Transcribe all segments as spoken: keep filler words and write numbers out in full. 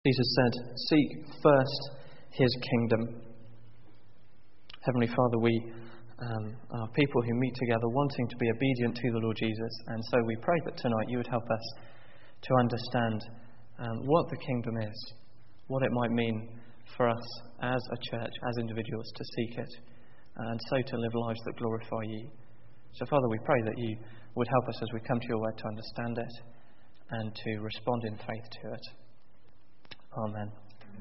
Jesus said, "Seek first his kingdom." Heavenly Father, we um, are people who meet together wanting to be obedient to the Lord Jesus, and so we pray that tonight you would help us to understand um, what the kingdom is, what it might mean for us as a church, as individuals, to seek it, and so to live lives that glorify you. So Father, we pray that you would help us as we come to your word to understand it and to respond in faith to it. Amen.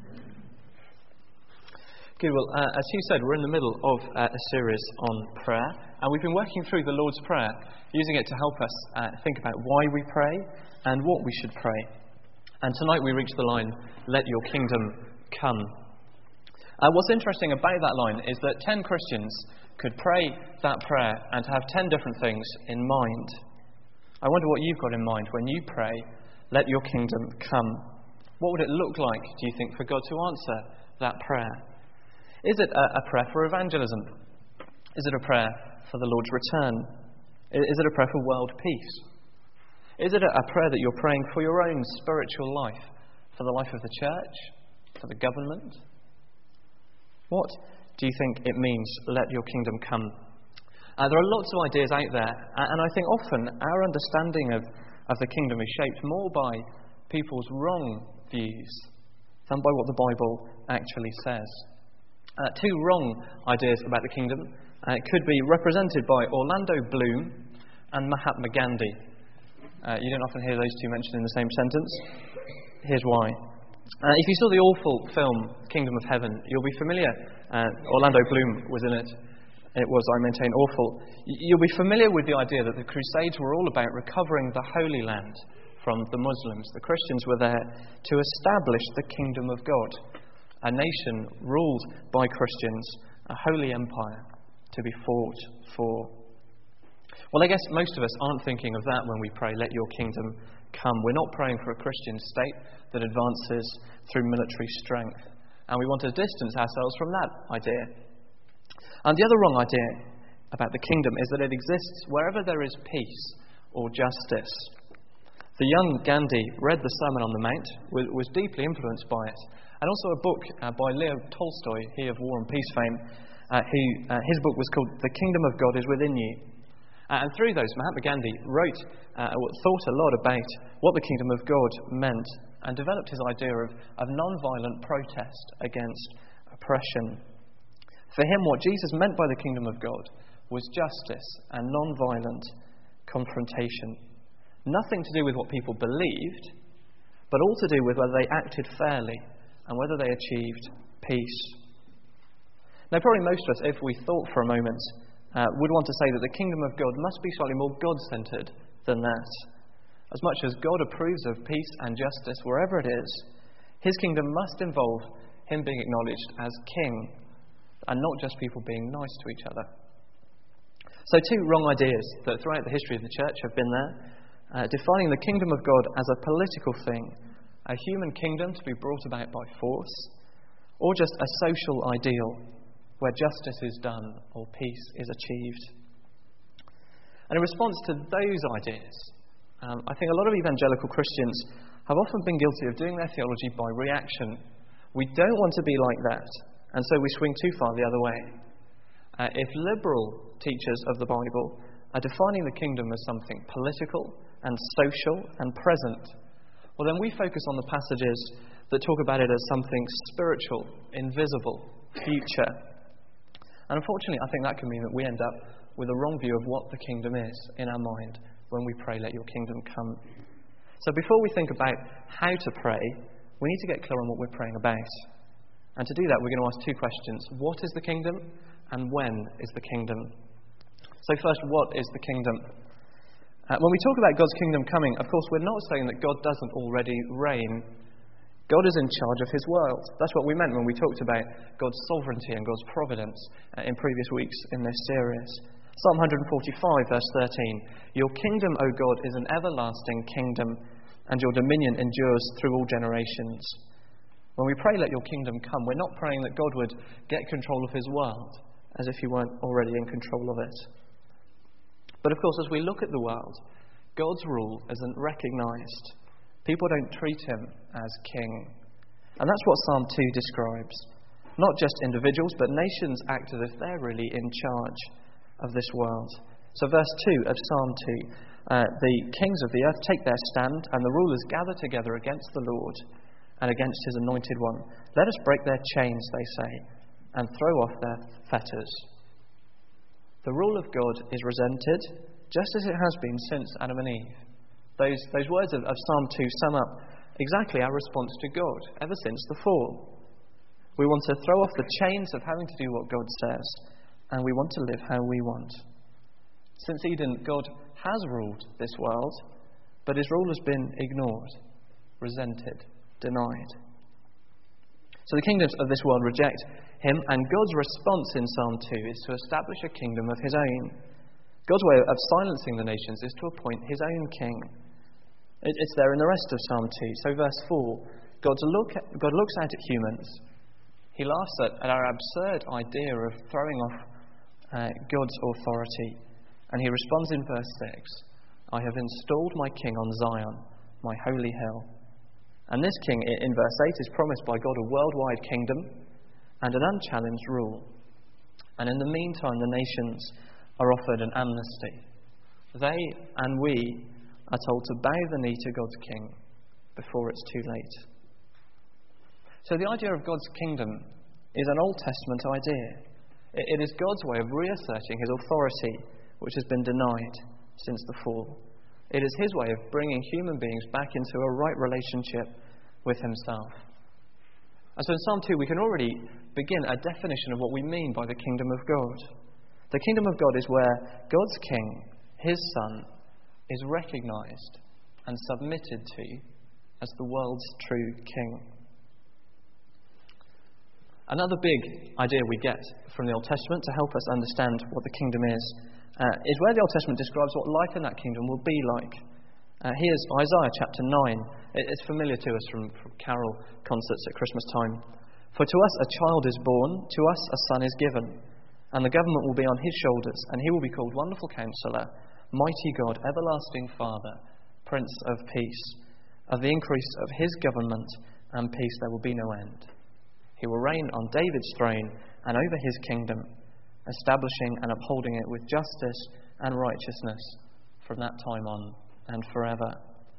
Good, well, uh, as Hugh said, we're in the middle of uh, a series on prayer, and we've been working through the Lord's Prayer, using it to help us uh, think about why we pray and what we should pray. And tonight we reach the line, "Let your kingdom come." Uh, what's interesting about that line is that ten Christians could pray that prayer and have ten different things in mind. I wonder what you've got in mind when you pray, "Let your kingdom come." What would it look like, do you think, for God to answer that prayer? Is it a, a prayer for evangelism? Is it a prayer for the Lord's return? Is it a prayer for world peace? Is it a, a prayer that you're praying for your own spiritual life, for the life of the church, for the government? What do you think it means, "Let your kingdom come"? Uh, there are lots of ideas out there, and I think often our understanding of, of the kingdom is shaped more by people's wrong views than by what the Bible actually says. Uh, two wrong ideas about the kingdom uh, could be represented by Orlando Bloom and Mahatma Gandhi. Uh, you don't often hear those two mentioned in the same sentence. Here's why. Uh, if you saw the awful film Kingdom of Heaven, you'll be familiar. Uh, Orlando Bloom was in it. It was, I maintain, awful. You'll be familiar with the idea that the Crusades were all about recovering the Holy Land from the Muslims. The Christians were there to establish the kingdom of God, a nation ruled by Christians, a holy empire to be fought for. Well, I guess most of us aren't thinking of that when we pray, "Let your kingdom come." We're not praying for a Christian state that advances through military strength, and we want to distance ourselves from that idea. And the other wrong idea about the kingdom is that it exists wherever there is peace or justice. The young Gandhi read the Sermon on the Mount, was deeply influenced by it, and also a book uh, by Leo Tolstoy, he of War and Peace fame, uh, who, uh, his book was called "The Kingdom of God is Within You." Uh, and through those, Mahatma Gandhi wrote, uh, thought a lot about what the kingdom of God meant, and developed his idea of, of non-violent protest against oppression. For him, what Jesus meant by the kingdom of God was justice and non-violent confrontation. Nothing to do with what people believed, but all to do with whether they acted fairly and whether they achieved peace. Now, probably most of us, if we thought for a moment, uh, would want to say that the kingdom of God must be slightly more God-centred than that. As much as God approves of peace and justice wherever it is, his kingdom must involve him being acknowledged as king, and not just people being nice to each other. So two wrong ideas that throughout the history of the church have been there, uh, defining the kingdom of God as a political thing, a human kingdom to be brought about by force, or just a social ideal where justice is done or peace is achieved. And in response to those ideas, um, I think a lot of evangelical Christians have often been guilty of doing their theology by reaction. We don't want to be like that, and so we swing too far the other way. Uh, if liberal teachers of the Bible are defining the kingdom as something political and social and present, well then we focus on the passages that talk about it as something spiritual, invisible, future. And unfortunately, I think that can mean that we end up with a wrong view of what the kingdom is in our mind when we pray, "Let your kingdom come." So before we think about how to pray, we need to get clear on what we're praying about. And to do that, we're going to ask two questions. What is the kingdom? And when is the kingdom? So first, what is the kingdom? Uh, when we talk about God's kingdom coming, of course, we're not saying that God doesn't already reign. God is in charge of his world. That's what we meant when we talked about God's sovereignty and God's providence uh, in previous weeks in this series. Psalm one forty-five, verse thirteen, "Your kingdom, O God, is an everlasting kingdom, and your dominion endures through all generations." When we pray, "Let your kingdom come," we're not praying that God would get control of his world, as if he weren't already in control of it. But of course, as we look at the world, God's rule isn't recognised. People don't treat him as king. And that's what Psalm two describes. Not just individuals, but nations act as if they're really in charge of this world. So verse two of Psalm two, uh, the kings of the earth take their stand, and the rulers gather together against the Lord and against his anointed one. Let us break their chains, they say, and throw off their fetters. The rule of God is resented, just as it has been since Adam and Eve. Those, those words of, of Psalm two sum up exactly our response to God ever since the fall. We want to throw off the chains of having to do what God says, and we want to live how we want. Since Eden, God has ruled this world, but his rule has been ignored, resented, denied. So the kingdoms of this world reject him, and God's response in Psalm two is to establish a kingdom of his own. God's way of silencing the nations is to appoint his own king. It's there in the rest of Psalm two. So verse four, God's look at, God looks out at humans. He laughs at, at our absurd idea of throwing off uh, God's authority. And he responds in verse six, I have installed my king on Zion, my holy hill. And this king, in verse eight, is promised by God a worldwide kingdom and an unchallenged rule. And in the meantime, the nations are offered an amnesty. They and we are told to bow the knee to God's king before it's too late. So the idea of God's kingdom is an Old Testament idea. It is God's way of reasserting his authority, which has been denied since the fall. It is his way of bringing human beings back into a right relationship with himself. And so in Psalm two, we can already begin a definition of what we mean by the kingdom of God. The kingdom of God is where God's king, his son, is recognized and submitted to as the world's true king. Another big idea we get from the Old Testament to help us understand what the kingdom is, uh, is where the Old Testament describes what life in that kingdom will be like. Uh, here's Isaiah chapter nine. It's familiar to us from, from carol concerts at Christmas time. For to us a child is born, to us a son is given, and the government will be on his shoulders, and he will be called Wonderful Counselor, Mighty God, Everlasting Father, Prince of Peace. Of the increase of his government and peace there will be no end. He will reign on David's throne and over his kingdom, establishing and upholding it with justice and righteousness from that time on and forever.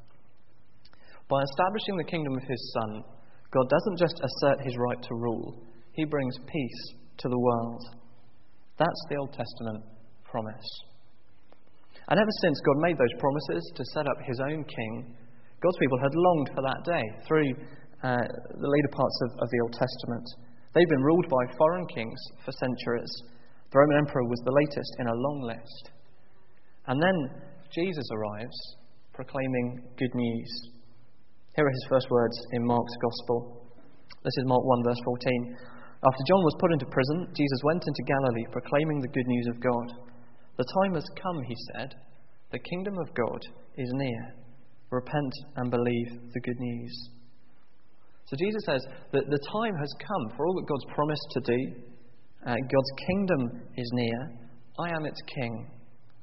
By establishing the kingdom of his Son, God doesn't just assert his right to rule, he brings peace to the world. That's the Old Testament promise. And ever since God made those promises to set up his own king, God's people had longed for that day through uh, the later parts of, of the Old Testament. They'd been ruled by foreign kings for centuries. The Roman Emperor was the latest in a long list. And then Jesus arrives, proclaiming good news. Here are his first words in Mark's Gospel. This is Mark one, verse fourteen. After John was put into prison, Jesus went into Galilee, proclaiming the good news of God. The time has come, he said. The kingdom of God is near. Repent and believe the good news. So Jesus says that the time has come for all that God's promised to do. Uh, God's kingdom is near. I am its king.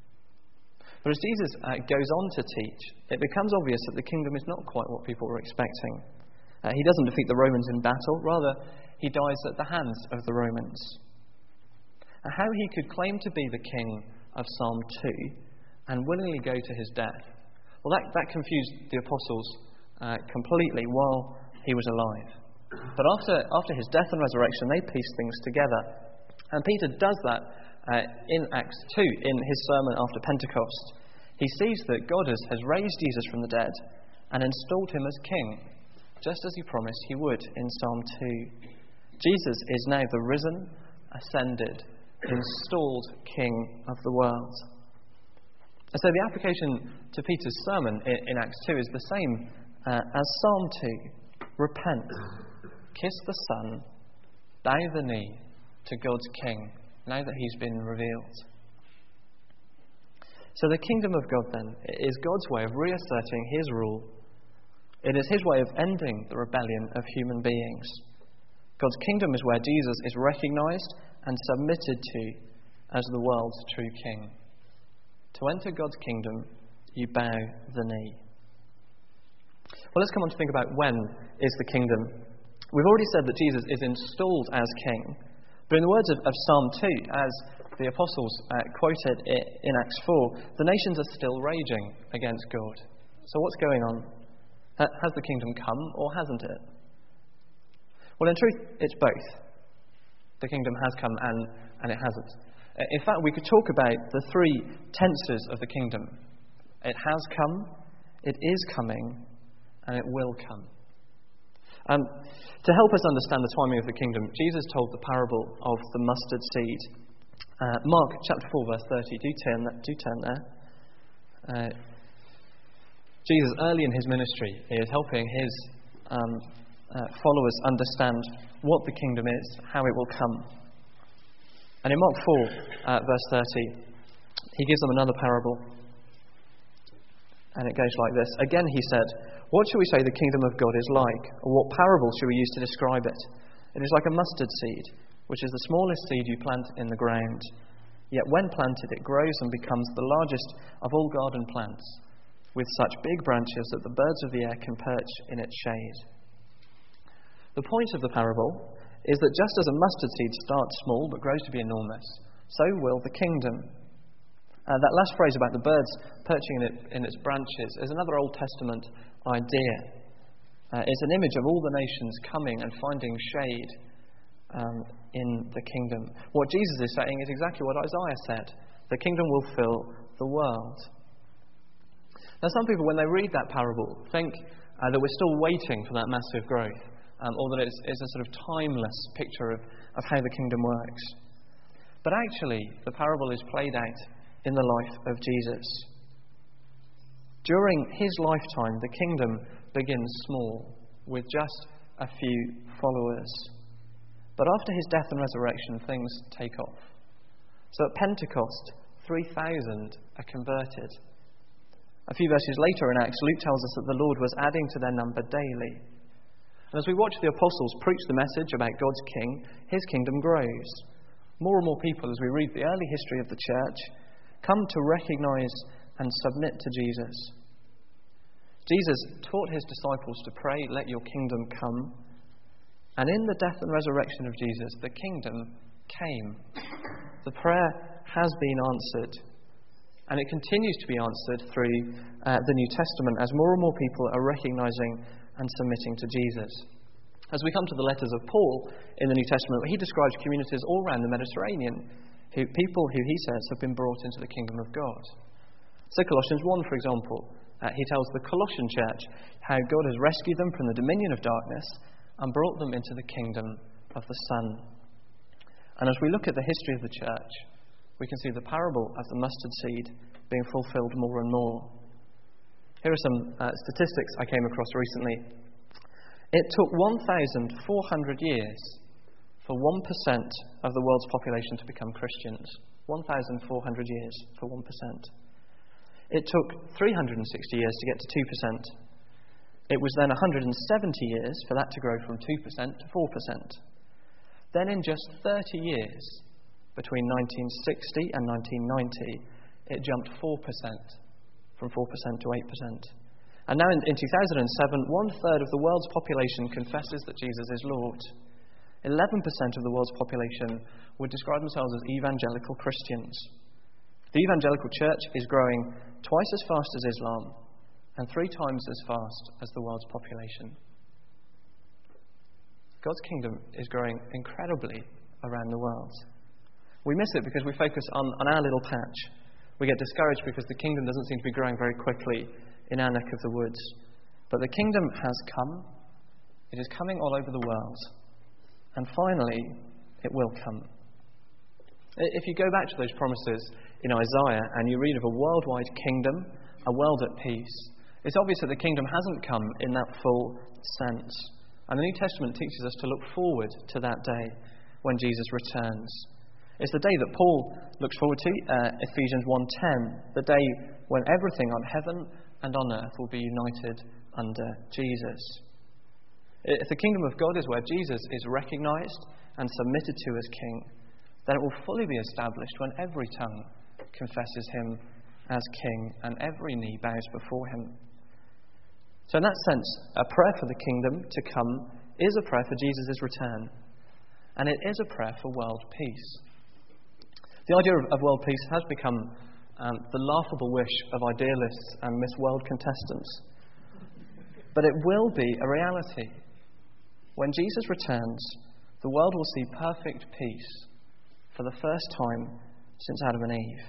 But as Jesus uh, goes on to teach, it becomes obvious that the kingdom is not quite what people were expecting. Uh, he doesn't defeat the Romans in battle. Rather, he dies at the hands of the Romans. And how he could claim to be the king of Psalm two and willingly go to his death, well, that, that confused the apostles uh, completely while he was alive. But after, after his death and resurrection, they pieced things together. And Peter does that uh, in Acts two, in his sermon after Pentecost. He sees that God has, has raised Jesus from the dead and installed him as king, just as he promised he would in Psalm two. Jesus is now the risen, ascended, installed King of the world. And so the application to Peter's sermon in, in Acts two is the same uh, as Psalm two. Repent, kiss the Son, bow the knee to God's King, now that he's been revealed. So the kingdom of God, then, is God's way of reasserting his rule. It is his way of ending the rebellion of human beings. God's kingdom is where Jesus is recognized and submitted to as the world's true king. To enter God's kingdom, you bow the knee. Well, let's come on to think about when is the kingdom We've already said that Jesus is installed as king, but in the words of, of Psalm two, as the apostles uh, quoted it in Acts four, the nations are still raging against God. So what's going on? Ha- has the kingdom come or hasn't it? Well, in truth, it's both. The kingdom has come and, and it hasn't. In fact, we could talk about the three tenses of the kingdom. It has come, it is coming, and it will come. Um, to help us understand the timing of the kingdom, Jesus told the parable of the mustard seed. Uh, Mark chapter four, verse thirty. Do turn, do turn there. Uh, Jesus, early in his ministry, is helping his um, uh, followers understand what the kingdom is, how it will come. And in Mark four, uh, verse thirty, he gives them another parable. And it goes like this. Again he said, "What shall we say the kingdom of God is like? Or what parable shall we use to describe it? It is like a mustard seed, which is the smallest seed you plant in the ground. Yet when planted, it grows and becomes the largest of all garden plants, with such big branches that the birds of the air can perch in its shade." The point of the parable is that just as a mustard seed starts small but grows to be enormous, so will the kingdom. Uh, that last phrase about the birds perching in, it, in its branches is another Old Testament idea. Uh, it's an image of all the nations coming and finding shade um, in the kingdom. What Jesus is saying is exactly what Isaiah said. The kingdom will fill the world. Now, some people, when they read that parable, think uh, that we're still waiting for that massive growth, um, or that it's, it's a sort of timeless picture of, of how the kingdom works. But actually, the parable is played out in the life of Jesus. During his lifetime, the kingdom begins small, with just a few followers. But after his death and resurrection, things take off. So at Pentecost, three thousand are converted. A few verses later in Acts, Luke tells us that the Lord was adding to their number daily. And as we watch the apostles preach the message about God's king, his kingdom grows. More and more people, as we read the early history of the church, come to recognize and submit to Jesus. Jesus taught his disciples to pray, "Let your kingdom come." And in the death and resurrection of Jesus, the kingdom came. The prayer has been answered. And it continues to be answered through uh, the New Testament as more and more people are recognizing and submitting to Jesus. As we come to the letters of Paul in the New Testament, he describes communities all around the Mediterranean, who, people who he says have been brought into the kingdom of God. So Colossians one, for example, uh, he tells the Colossian church how God has rescued them from the dominion of darkness and brought them into the kingdom of the Son. And as we look at the history of the church, we can see the parable of the mustard seed being fulfilled more and more. Here are some uh, statistics I came across recently. It took one thousand four hundred years for one percent of the world's population to become Christians. one thousand four hundred years for one percent. It took three hundred sixty years to get to two percent. It was then one hundred seventy years for that to grow from two percent to four percent. Then in just thirty years, between nineteen sixty and nineteen ninety, it jumped four percent, from four percent to eight percent. And now in, in two thousand seven, one third of the world's population confesses that Jesus is Lord. eleven percent of the world's population would describe themselves as evangelical Christians. The evangelical church is growing twice as fast as Islam and three times as fast as the world's population. God's kingdom is growing incredibly around the world. We miss it because we focus on, on our little patch. We get discouraged because the kingdom doesn't seem to be growing very quickly in our neck of the woods. But the kingdom has come. It is coming all over the world. And finally, it will come. If you go back to those promises in Isaiah and you read of a worldwide kingdom, a world at peace, it's obvious that the kingdom hasn't come in that full sense. And the New Testament teaches us to look forward to that day when Jesus returns. It's the day that Paul looks forward to, uh, Ephesians one ten, the day when everything on heaven and on earth will be united under Jesus. If the kingdom of God is where Jesus is recognized and submitted to as king, then it will fully be established when every tongue confesses him as king and every knee bows before him. So in that sense, a prayer for the kingdom to come is a prayer for Jesus' return, and it is a prayer for world peace. The idea of, of world peace has become um, the laughable wish of idealists and Miss World contestants. But it will be a reality. When Jesus returns, the world will see perfect peace for the first time since Adam and Eve.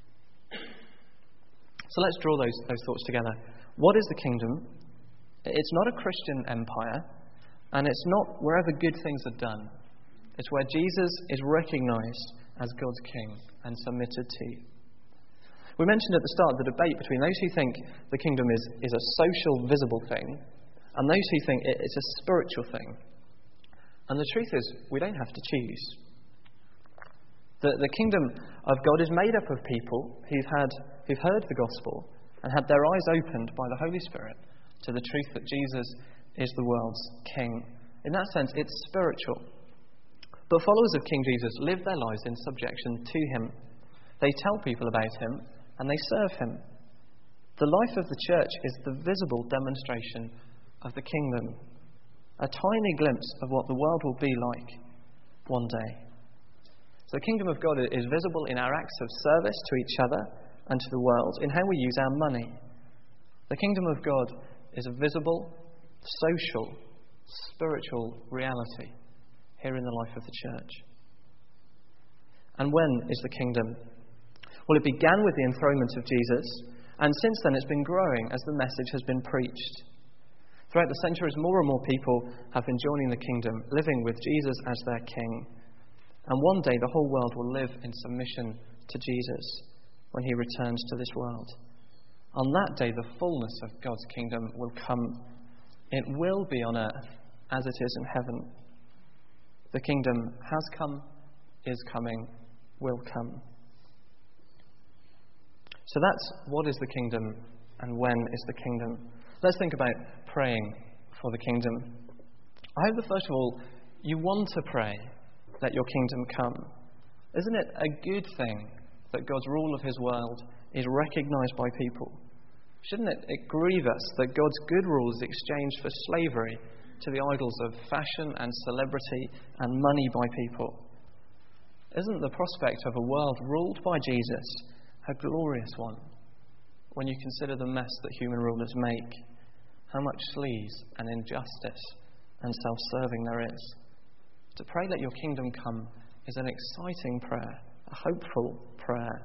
So let's draw those, those thoughts together. What is the kingdom? It's not a Christian empire, and it's not wherever good things are done. It's where Jesus is recognised as God's king and submitted to. We mentioned at the start the debate between those who think the kingdom is, is a social, visible thing, and those who think it, it's a spiritual thing. And the truth is, we don't have to choose. The, the kingdom of God is made up of people who've, had, who've heard the gospel and had their eyes opened by the Holy Spirit to the truth that Jesus is the world's king. In that sense, it's spiritual. But followers of King Jesus live their lives in subjection to him. They tell people about him and they serve him. The life of the church is the visible demonstration of the kingdom, a tiny glimpse of what the world will be like one day. So the kingdom of God is visible in our acts of service to each other and to the world, in how we use our money. The kingdom of God is a visible, social, spiritual reality here in the life of the church. And when is the kingdom? Well, it began with the enthronement of Jesus, and since then it's been growing as the message has been preached. Throughout the centuries, more and more people have been joining the kingdom, living with Jesus as their king. And one day the whole world will live in submission to Jesus when he returns to this world. On that day, the fullness of God's kingdom will come. It will be on earth as it is in heaven. The kingdom has come, is coming, will come. So that's what is the kingdom and when is the kingdom. Let's think about praying for the kingdom. I hope that first of all, you want to pray, let your kingdom come. Isn't it a good thing that God's rule of his world is recognised by people? Shouldn't it, it grieve us that God's good rule is exchanged for slavery to the idols of fashion and celebrity and money by people? Isn't the prospect of a world ruled by Jesus a glorious one when you consider the mess that human rulers make? How much sleaze and injustice and self-serving there is. To pray let your kingdom come is an exciting prayer, a hopeful prayer.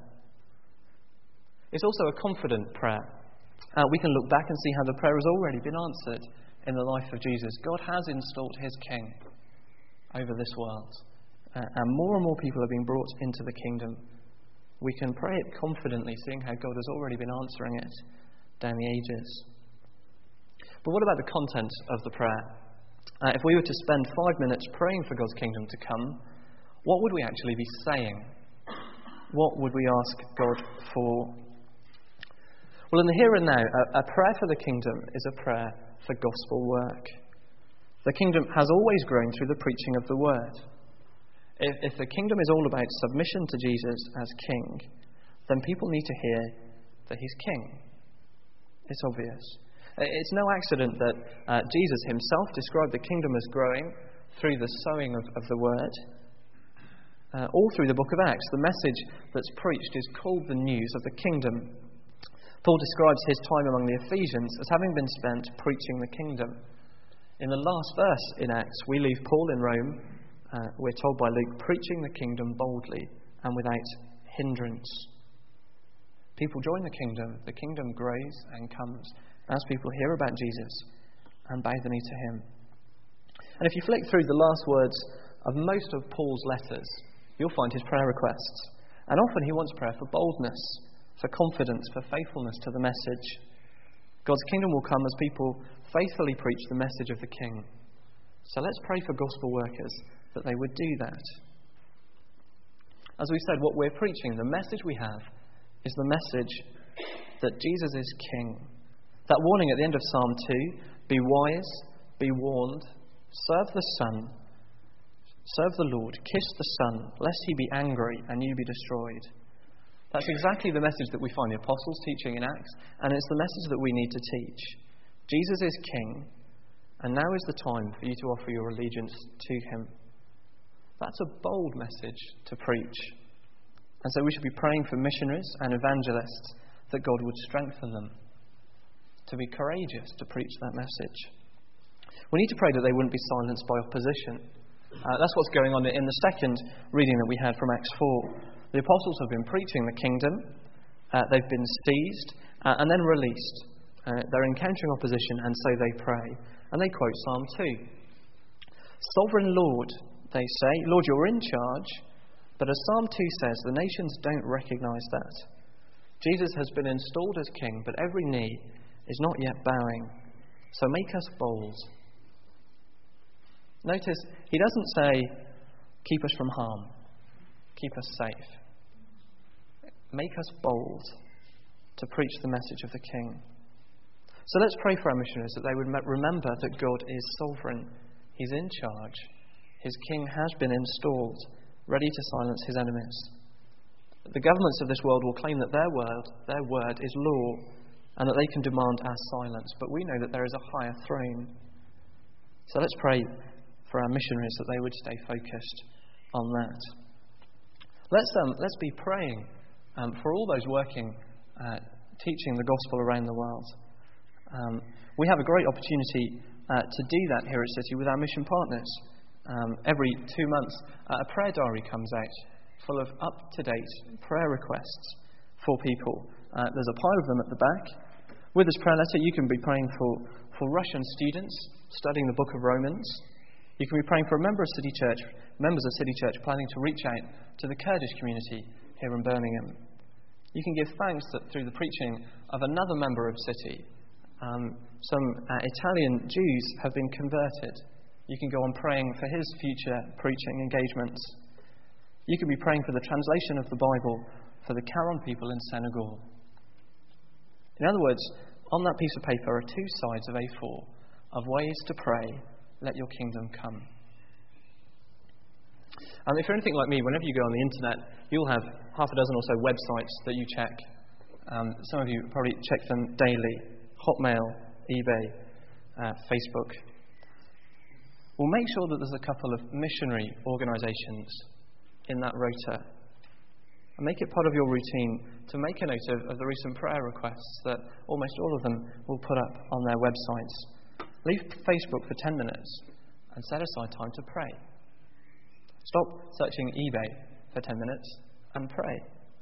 It's also a confident prayer. Uh, we can look back and see how the prayer has already been answered in the life of Jesus. God has installed his king over this world. Uh, and more and more people are being brought into the kingdom. We can pray it confidently, seeing how God has already been answering it down the ages. But what about the content of the prayer? Uh, if we were to spend five minutes praying for God's kingdom to come, what would we actually be saying? What would we ask God for? Well, in the here and now, a, a prayer for the kingdom is a prayer for gospel work. The kingdom has always grown through the preaching of the word. If, if the kingdom is all about submission to Jesus as king, then people need to hear that he's king. It's obvious. It's no accident that uh, Jesus himself described the kingdom as growing through the sowing of, of the word. Uh, all through the book of Acts, the message that's preached is called the news of the kingdom. Paul describes his time among the Ephesians as having been spent preaching the kingdom. In the last verse in Acts, we leave Paul in Rome, uh, we're told by Luke, preaching the kingdom boldly and without hindrance. People join the kingdom, the kingdom grows and comes as people hear about Jesus and bow the knee to him. And if you flick through the last words of most of Paul's letters, you'll find his prayer requests. And often he wants prayer for boldness, for confidence, for faithfulness to the message. God's kingdom will come as people faithfully preach the message of the King. So let's pray for gospel workers that they would do that. As we said, what we're preaching, the message we have, is the message that Jesus is King. That warning at the end of Psalm two, be wise, be warned, serve the Son, serve the Lord, kiss the Son, lest he be angry and you be destroyed. That's exactly the message that we find the apostles teaching in Acts, and it's the message that we need to teach. Jesus is King, and now is the time for you to offer your allegiance to him. That's a bold message to preach. And so we should be praying for missionaries and evangelists that God would strengthen them to be courageous to preach that message. We need to pray that they wouldn't be silenced by opposition. Uh, that's what's going on in the second reading that we had from Acts four. The apostles have been preaching the kingdom. Uh, they've been seized uh, and then released. Uh, they're encountering opposition, and so they pray. And they quote Psalm two. Sovereign Lord, they say, Lord, you're in charge. But as Psalm two says, the nations don't recognise that. Jesus has been installed as king, but every knee is not yet bowing. So make us bold. Notice, he doesn't say, keep us from harm, keep us safe. Make us bold to preach the message of the King. So let's pray for our missionaries that they would remember that God is sovereign. He's in charge. His King has been installed, ready to silence his enemies. The governments of this world will claim that their word, their word is law, and that they can demand our silence. But we know that there is a higher throne. So let's pray for our missionaries that they would stay focused on that. Let's um, let's be praying um, for all those working, uh, teaching the gospel around the world. Um, we have a great opportunity uh, to do that here at City with our mission partners. Um, every two months, uh, a prayer diary comes out full of up-to-date prayer requests for people. Uh, there's a pile of them at the back. With this prayer letter, you can be praying for, for Russian students studying the book of Romans. You can be praying for a member of City Church, members of City Church planning to reach out to the Kurdish community here in Birmingham. You can give thanks that through the preaching of another member of City, um, some uh, Italian Jews have been converted. You can go on praying for his future preaching engagements. You can be praying for the translation of the Bible for the Karen people in Senegal. In other words, on that piece of paper are two sides of A four of ways to pray, let your kingdom come. And if you're anything like me, whenever you go on the internet, you'll have half a dozen or so websites that you check. Um, some of you probably check them daily. Hotmail, eBay, uh, Facebook. We'll make sure that there's a couple of missionary organisations in that rota. And make it part of your routine to make a note of, of the recent prayer requests that almost all of them will put up on their websites. Leave Facebook for ten minutes and set aside time to pray. Stop searching eBay for ten minutes and pray.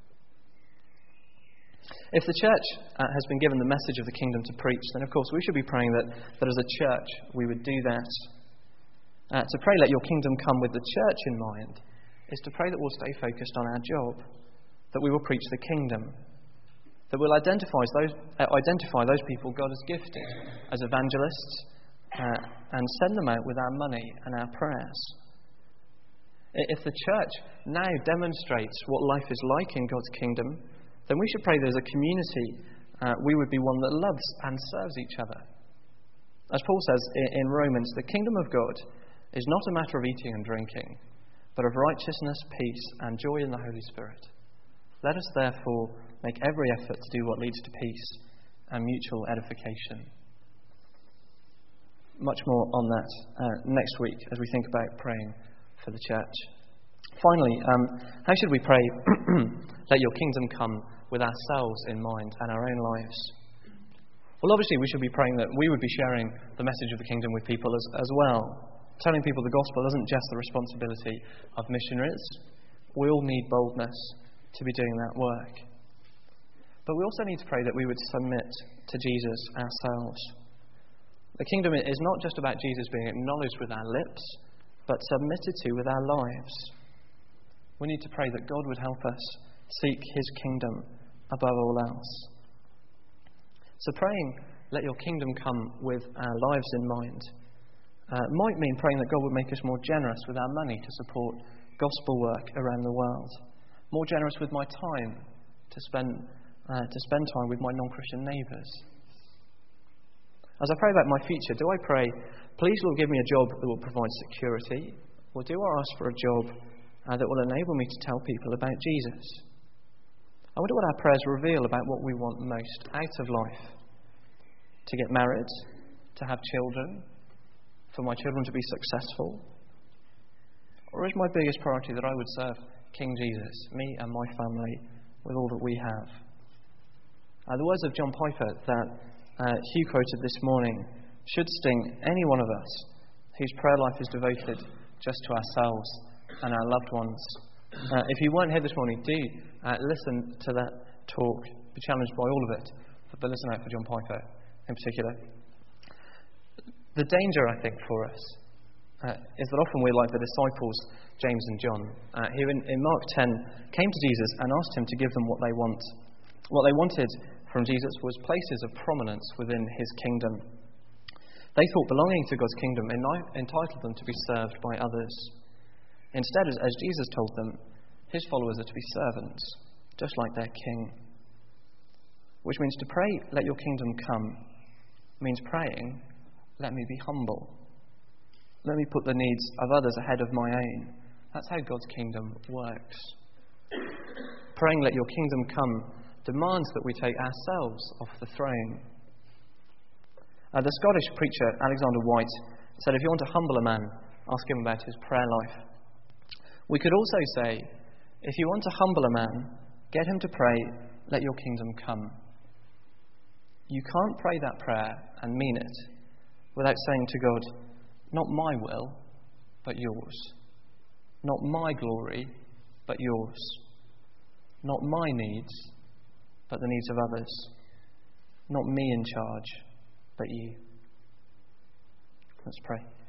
If the church uh, has been given the message of the kingdom to preach, then of course we should be praying that, that as a church we would do that. Uh, to pray, let your kingdom come with the church in mind, is to pray that we'll stay focused on our job, that we will preach the kingdom, that we'll identify those, uh, identify those people God has gifted as evangelists uh, and send them out with our money and our prayers. If the church now demonstrates what life is like in God's kingdom, then we should pray that as a community uh, we would be one that loves and serves each other. As Paul says in Romans, the kingdom of God is not a matter of eating and drinking, but of righteousness, peace, and joy in the Holy Spirit. Let us therefore make every effort to do what leads to peace and mutual edification. Much more on that uh, next week as we think about praying for the church. Finally, um, how should we pray, let your kingdom come with ourselves in mind and our own lives? Well, obviously we should be praying that we would be sharing the message of the kingdom with people as, as well. Telling people the gospel isn't just the responsibility of missionaries. We all need boldness to be doing that work. But we also need to pray that we would submit to Jesus ourselves. The kingdom is not just about Jesus being acknowledged with our lips, but submitted to with our lives. We need to pray that God would help us seek his kingdom above all else. So praying, let your kingdom come with our lives in mind, uh, might mean praying that God would make us more generous with our money to support gospel work around the world, more generous with my time to spend uh, to spend time with my non-Christian neighbours. As I pray about my future, do I pray, please Lord, give me a job that will provide security, or do I ask for a job uh, that will enable me to tell people about Jesus? I wonder what our prayers reveal about what we want most out of life. To get married, to have children, for my children to be successful? Or is my biggest priority that I would serve King Jesus, me and my family, with all that we have? Uh, the words of John Piper that uh, Hugh quoted this morning should sting any one of us whose prayer life is devoted just to ourselves and our loved ones. Uh, if you weren't here this morning, do uh, listen to that talk, be challenged by all of it, but listen out for John Piper in particular. The danger, I think, for us uh, is that often we're like the disciples, James and John, uh, who in, in Mark ten came to Jesus and asked him to give them what they want. What they wanted from Jesus was places of prominence within his kingdom. They thought belonging to God's kingdom entitled them to be served by others. Instead, as Jesus told them, his followers are to be servants, just like their king. Which means to pray, let your kingdom come, means praying, let me be humble. Let me put the needs of others ahead of my own. That's how God's kingdom works. Praying, let your kingdom come, demands that we take ourselves off the throne. Uh, the Scottish preacher Alexander White said, if you want to humble a man, ask him about his prayer life. We could also say, if you want to humble a man, get him to pray, let your kingdom come. You can't pray that prayer and mean it without saying to God, not my will, but yours. Not my glory, but yours. Not my needs, but the needs of others. Not me in charge, but you. Let's pray.